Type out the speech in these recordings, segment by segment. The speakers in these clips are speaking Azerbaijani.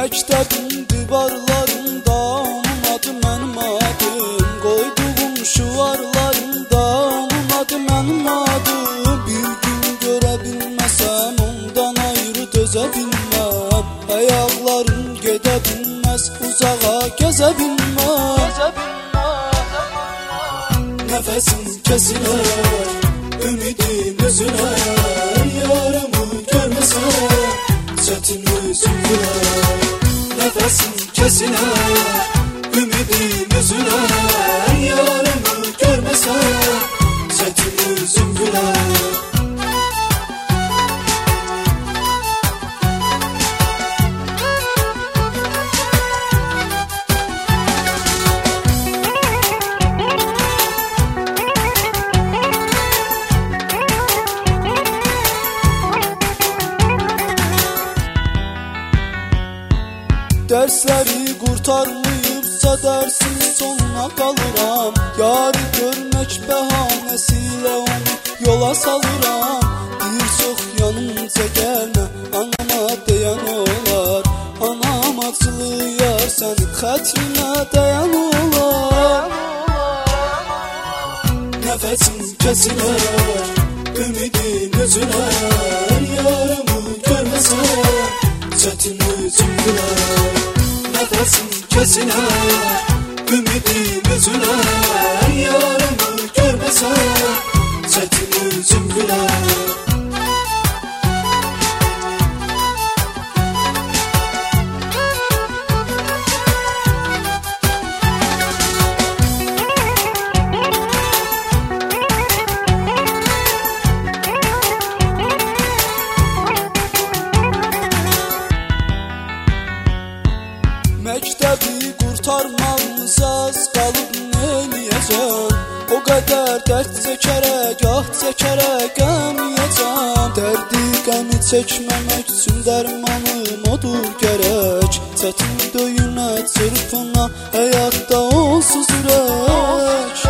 Məktəbin divarlarında onun adı mənim adım, qoyduğum şüarlarında onun adı mənim adım. Bir gün görə bilməsəm ondan ayrı dözə bilməm, ayaqlarım gedə bilməz, uzağa gəzə bilməm. Nəfəsim kəsilər, ümidim üzülər, yarımı görməsəm çətin üzüm gülər. Nəfəsim kəsilər, ümidim üzülər, yarımı görməsəm çətin üzüm gülər. Dərsləri qurtarmayıbsa dərsin sonuna qalıram, yarı görmək bəhanəsilə onu yola salıram. Bir çox yanımca gəlmə, anama deyən olar, anam acılıyar sənin xətrinə dəyən olar. Nəfəsim kəsilər, ümidim üzülər, yarımı görməsəm çətin üzüm gülər. Nəfəsim kəsilər, ümidim üzülər, yarımı görməsəm çətin üzüm gülər. Məktəbi qurtarmağımıza az qalıb neyləyəcəm, o qədər dərd çəkərək, ah çəkərək qəm yiyəcəm. Dərdi qəmi çəkməmək üçün dərmanım odur gərək, çətin döyünə çırpına həyatda onsuz ürək.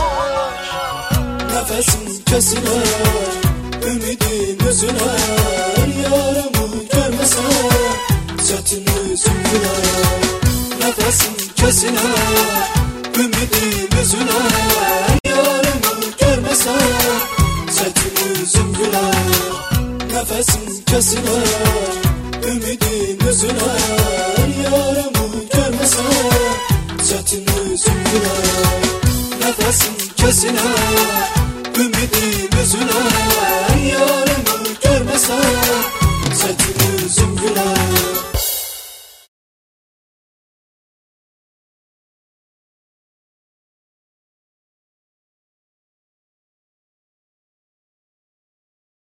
Nəfəsim kəsilər, ümidim üzülər, yarımı görməsəm çətin üzüm gülər. Nəfəsim kəsilər, ümidim üzülər, yarımı görməsəm çətin üzüm gülər. Nəfəsim kəsilər, ümidim üzülər, yarımı görməsəm çətin üzüm gülər. Nəfəsim kəsilər, ümidim üzülər.